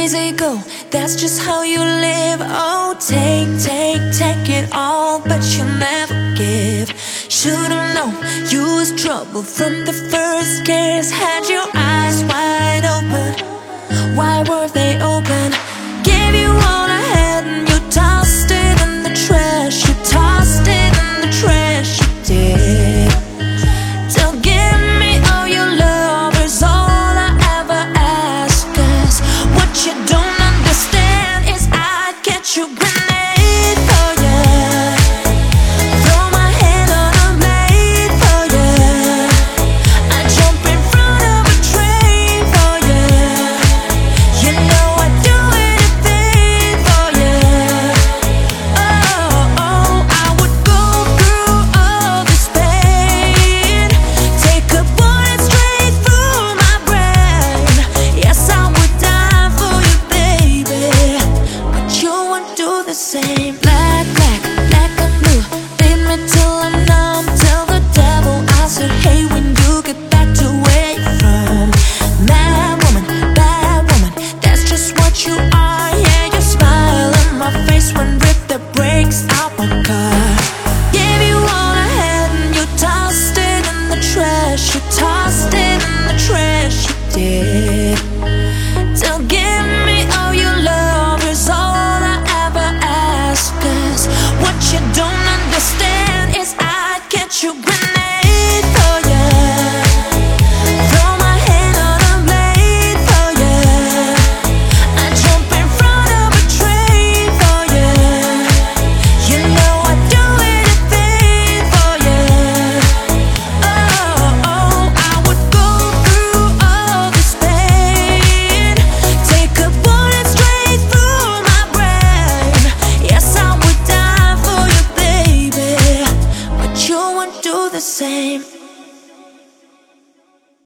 easy go, that's just how you live. Oh, take it all, but you never give. Should've known you was trouble from the first kiss. Had your eyes wide open, why were they open? Gave you all I had and you tossed it in the trash. You tossed it in the trash, you did. Don't give me all your love is all I ever ask. 'Cause what you don't understand is I'd get you grenade for ya. Throw my hand on a blade for ya. I'd jump in front of a train for ya. You know I'd do anything for ya. Oh, I would go through all this pain, take a bullet straight through my brain. Yes, I would die for you, baby, but you won't do the same. Black, black, black and blue, lead me till I'm numb. Tell the devil I said hey when you get back to where you're from. Mad woman, that's just what you are. Yeah, you smile in my face when rip the brakes out my car. Gave you all I had and you tossed it in the trash. You tossed it in the trash, you did.